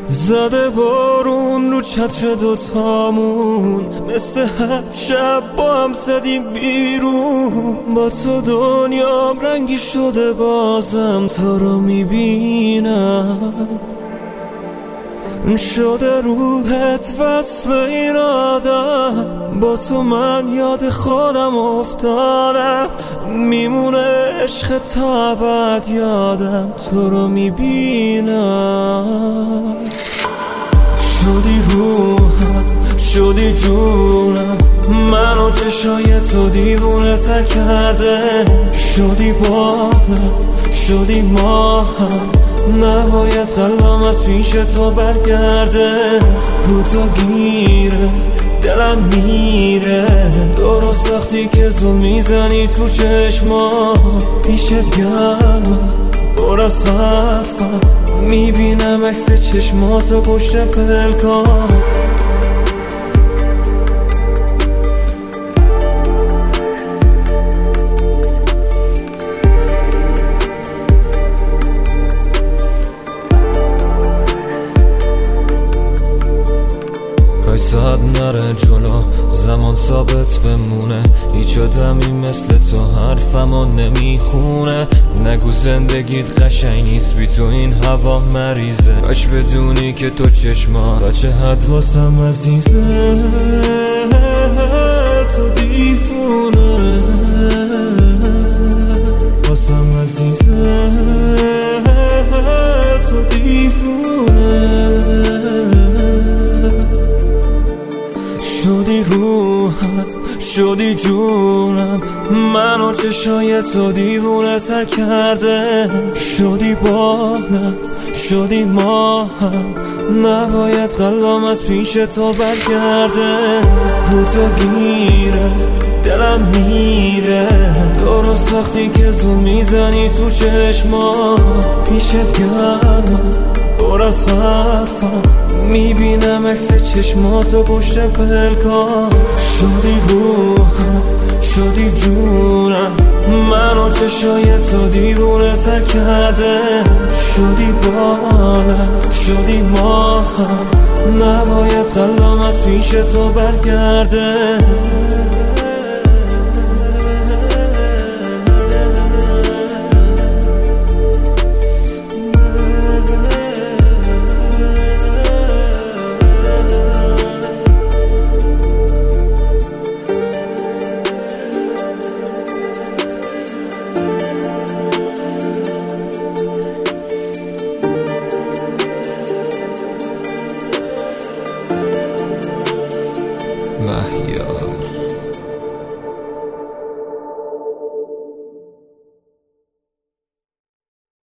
زده بارون رو چتر دوتامون، مثل هر شب با هم زدیم بیرون. با تو دنیام رنگی شده، بازم تو رو میبینم. شده روحت وصل این آدم، با تو من یاد خودم افتادم. میمونه عشق تا ابد یادم، تو رو میبینم. شدی روحم، شدی جونم، منو چشای تو دیوونه تر کرده. شدی بالم، شدی ماهم، نباید قلبم از پیش تو برگرده. کوتا گیره دلم میره، درست وقتی که زل میزنی تو چشما. پیشت گرمم پر از حرفم، میبینم عکس چشماتو پشت پلکام. ساعت نره جلو، زمان ثابت بمونه. هیچ آدمی مثل تو حرفمو نمیخونه. نگو زندگیت قشنگ نیست بی تو، این هوا مریضه. کاش بدونی که تو چشما تا چه حد واسم عزیزه. تو دیفونه واسم عزیزه، تو دیفونه. شدی روحم، شدی جونم، منو چشای تو دیوونه تر کرده. شدی بالم، شدی ماهم، نباید قلبم از پیش تو برگرده. کوتا گیره دلم میره، درست وقتی که زل میزنی تو چشما. پیشت گرمم پر از حرفم، میبینم عکس چشماتو پشت پلکام. شدی روحم، شدی جونم، منو چشای تو دیوونه تر کرده. شدی بالم، شدی ماهم، نباید قلبم از پیش تو برگرده. محیا